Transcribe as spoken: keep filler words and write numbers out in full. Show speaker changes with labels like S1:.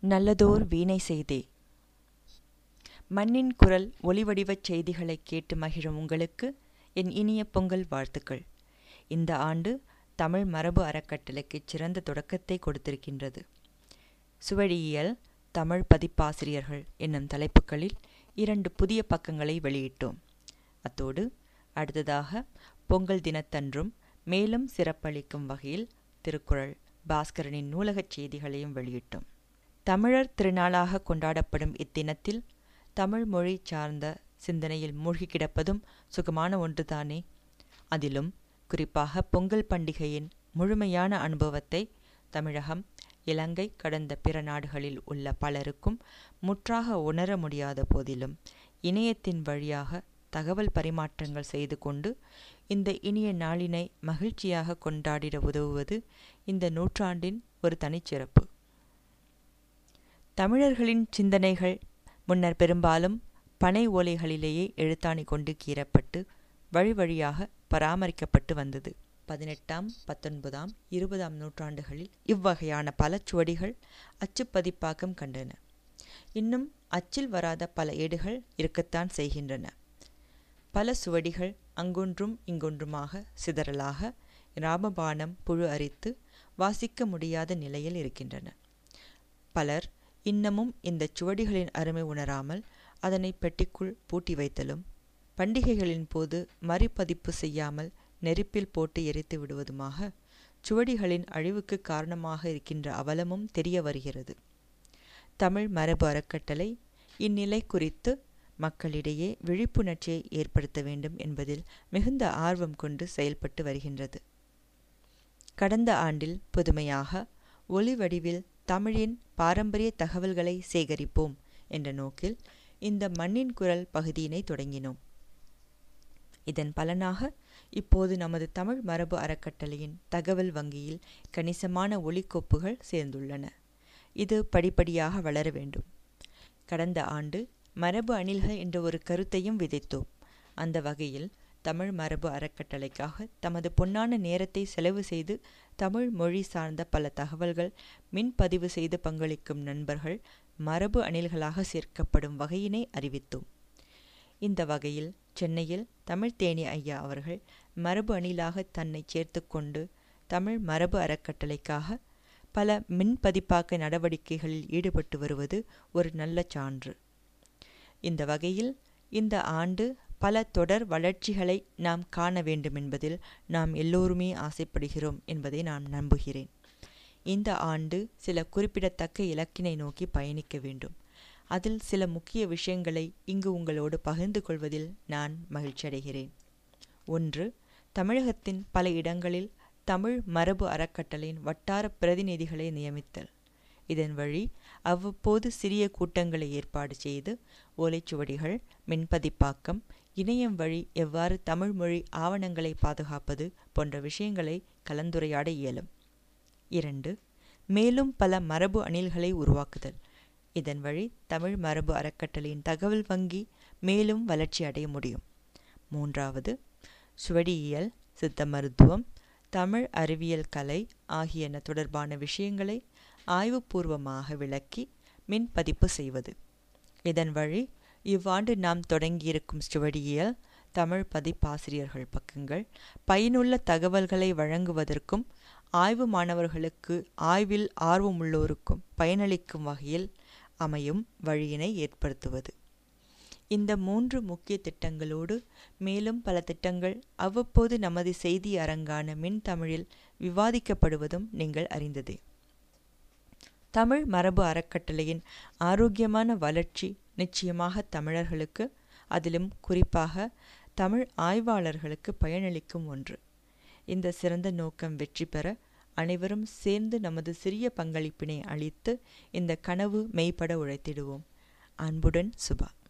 S1: நல்லதோர் வீணை செய்தே. மண்ணின் குரல் ஒலிவடிவச் செய்திகளை கேட்டு மகிழும் உங்களுக்கு என் இனிய பொங்கல் வாழ்த்துக்கள். இந்த ஆண்டு தமிழ் மரபு அறக்கட்டளைக்கு சிறந்த தொடக்கத்தை கொடுத்திருக்கின்றது. சுவடியியல், தமிழ் பதிப்பாசிரியர்கள் என்னும் தலைப்புகளில் இரண்டு புதிய பக்கங்களை வெளியிட்டோம். அத்தோடு அடுத்ததாக பொங்கல் தினத்தன்றும் மேலும் சிறப்பளிக்கும் வகையில் திருக்குறள், பாஸ்கரனின் நூலகச் செய்திகளையும் வெளியிட்டோம். தமிழர் திருநாளாக கொண்டாடப்படும் இத்தினத்தில் தமிழ் மொழி சார்ந்த சிந்தனையில் மூழ்கி கிடப்பதும் சுகமான ஒன்றுதானே. அதிலும் குறிப்பாக பொங்கல் பண்டிகையின் முழுமையான அனுபவத்தை தமிழகம், இலங்கை கடந்த பிற நாடுகளில் உள்ள பலருக்கும் முற்றாக உணர முடியாத போதிலும் இணையத்தின் வழியாக தகவல் பரிமாற்றங்கள் செய்து கொண்டு இந்த இனிய நாளினை மகிழ்ச்சியாக கொண்டாடிட உதவுவது இந்த நூற்றாண்டின் ஒரு தனிச்சிறப்பு. தமிழர்களின் சிந்தனைகள் முன்னர் பெரும்பாலும் பனை ஓலைகளிலேயே எழுத்தாணி கொண்டு கீறப்பட்டு வழி வழியாக பராமரிக்கப்பட்டு வந்தது. பதினெட்டாம், பத்தொன்பதாம், இருபதாம் நூற்றாண்டுகளில் இவ்வகையான பல சுவடிகள் அச்சுப்பதிப்பாக்கம் கண்டன. இன்னும் அச்சில் வராத பல ஏடுகள் இருக்கத்தான் செய்கின்றன. பல சுவடிகள் அங்கொன்றும் இங்கொன்றுமாக சிதறலாக ராமபாணம் புழு அரித்து வாசிக்க முடியாத நிலையில் இருக்கின்றன. பலர் இன்னமும் இந்த சுவடிகளின் அருமை உணராமல் அதனை பெட்டிக்குள் பூட்டி வைத்தலும், பண்டிகைகளின் போது மறுபதிப்பு செய்யாமல் நெருப்பில் போட்டு எரித்து விடுவதுமாக சுவடிகளின் அழிவுக்கு காரணமாக இருக்கின்ற அவலமும் தெரிய வருகிறது. தமிழ் மரபு அறக்கட்டளை இந்நிலை குறித்து மக்களிடையே விழிப்புணர்ச்சியை ஏற்படுத்த வேண்டும் என்பதில் மிகுந்த ஆர்வம் கொண்டு செயல்பட்டு வருகின்றது. கடந்த ஆண்டில் புதுமையாக ஒலி வடிவில் தமிழின் பாரம்பரிய தகவல்களை சேகரிப்போம் என்ற நோக்கில் இந்த மண்ணின் குரல் பகுதியினை தொடங்கினோம். இதன் பலனாக இப்போது நமது தமிழ் மரபு அறக்கட்டளையின் தகவல் வங்கியில் கணிசமான ஒலிக்கோப்புகள் சேர்ந்துள்ளன. இது படிப்படியாக வளர வேண்டும். கடந்த ஆண்டு மரபு அணில்கள் என்ற ஒரு கருத்தையும் விதைத்தோம். அந்த வகையில் தமிழ் மரபு அறக்கட்டளைக்காக தமது பொன்னான நேரத்தை செலவு செய்து தமிழ் மொழி சார்ந்த பல தகவல்கள் மின்பதிவு செய்து பங்களிக்கும் நண்பர்கள் மரபு அணில்களாக சேர்க்கப்படும் வகையினை அறிவித்தோம். இந்த வகையில் சென்னையில் தமிழ்த்தேனி ஐயா அவர்கள் மரபு அணிலாக தன்னை சேர்த்து கொண்டு தமிழ் மரபு அறக்கட்டளைக்காக பல மின்பதிப்பாக்க நடவடிக்கைகளில் ஈடுபட்டு வருவது ஒரு நல்ல சான்று. இந்த வகையில் இந்த ஆண்டு பல தொடர் வளர்ச்சிகளை நாம் காண வேண்டும் என்பதில் நாம் எல்லோருமே ஆசைப்படுகிறோம் என்பதை நான் நம்புகிறேன். இந்த ஆண்டு சில குறிப்பிடத்தக்க இலக்கினை நோக்கி பயணிக்க வேண்டும். அதில் சில முக்கிய விஷயங்களை இங்கு உங்களோடு பகிர்ந்து கொள்வதில் நான் மகிழ்ச்சி அடைகிறேன். ஒன்று, தமிழகத்தின் பல இடங்களில் தமிழ் மரபு அறக்கட்டளையின் வட்டார பிரதிநிதிகளை நியமித்தல். இதன் வழி அவ்வப்போது சிறிய கூட்டங்களை ஏற்பாடு செய்து ஓலைச்சுவடிகள், மின்பதிப்பாக்கம், இணையம் வழி எவ்வாறு தமிழ் மொழி ஆவணங்களை பாதுகாப்பது போன்ற விஷயங்களை கலந்துரையாட இயலும். இரண்டு, மேலும் பல மரபு அணில்களை உருவாக்குதல். இதன் வழி தமிழ் மரபு அறக்கட்டளையின் தகவல் வங்கி மேலும் வளர்ச்சி அடைய முடியும். மூன்றாவது, சுவடியியல், சித்த மருத்துவம், தமிழ் அறிவியல் கலை ஆகியன தொடர்பான விஷயங்களை ஆய்வுபூர்வமாக விளக்கி மின்பதிப்பு செய்வது. இதன் வழி இவ்வாண்டு நாம் தொடங்கியிருக்கும் சுவடியியல், தமிழ் பதிப்பாசிரியர்கள் பக்கங்கள் பயனுள்ள தகவல்களை வழங்குவதற்கும் ஆய்வு மாணவர்களுக்கு ஆய்வில் ஆர்வமுள்ளோருக்கும் பயனளிக்கும் வகையில் அமையும் வழியினை ஏற்படுத்துவது. இந்த மூன்று முக்கிய திட்டங்களோடு மேலும் பல திட்டங்கள் அவ்வப்போது நமது செய்தி அரங்கான மின் தமிழில் விவாதிக்கப்படுவதும் நீங்கள் அறிந்ததே. தமிழ் மரபு அறக்கட்டளையின் ஆரோக்கியமான வளர்ச்சி நிச்சயமாக தமிழர்களுக்கு, அதிலும் குறிப்பாக தமிழ் ஆய்வாளர்களுக்கு பயனளிக்கும் ஒன்று. இந்த சிறந்த நோக்கம் வெற்றி பெற அனைவரும் சேர்ந்து நமது சிறிய பங்களிப்பினை அளித்து இந்த கனவு மெய்ப்பட உழைத்திடுவோம். அன்புடன் சுபா.